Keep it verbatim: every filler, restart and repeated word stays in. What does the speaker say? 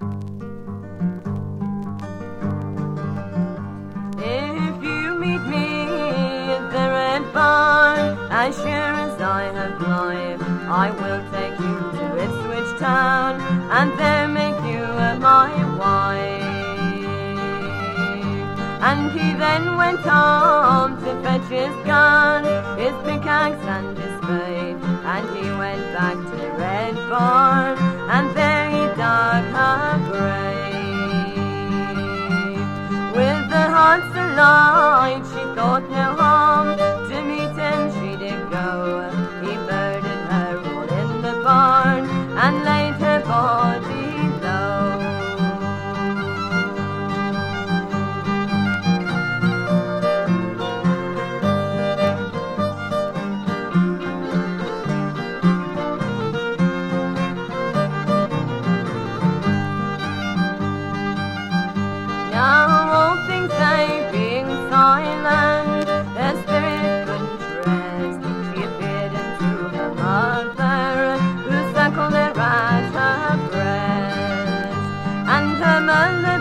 If you meet me at the Red Barn, as sure as I have life, I will take you to Ipswich town, and there make you my wife. And he then went home to fetch his gun, his pickaxe and his spade, and he went back to the Red Barn, and there he dug her grave. With the heart so light, she thought no harm, to meet him she did go. He buried her all in the barn, and laid her body low. Now all things they being silent, their spirit couldn't rest. She appeared unto her mother, who suckled her at her breast, and her mother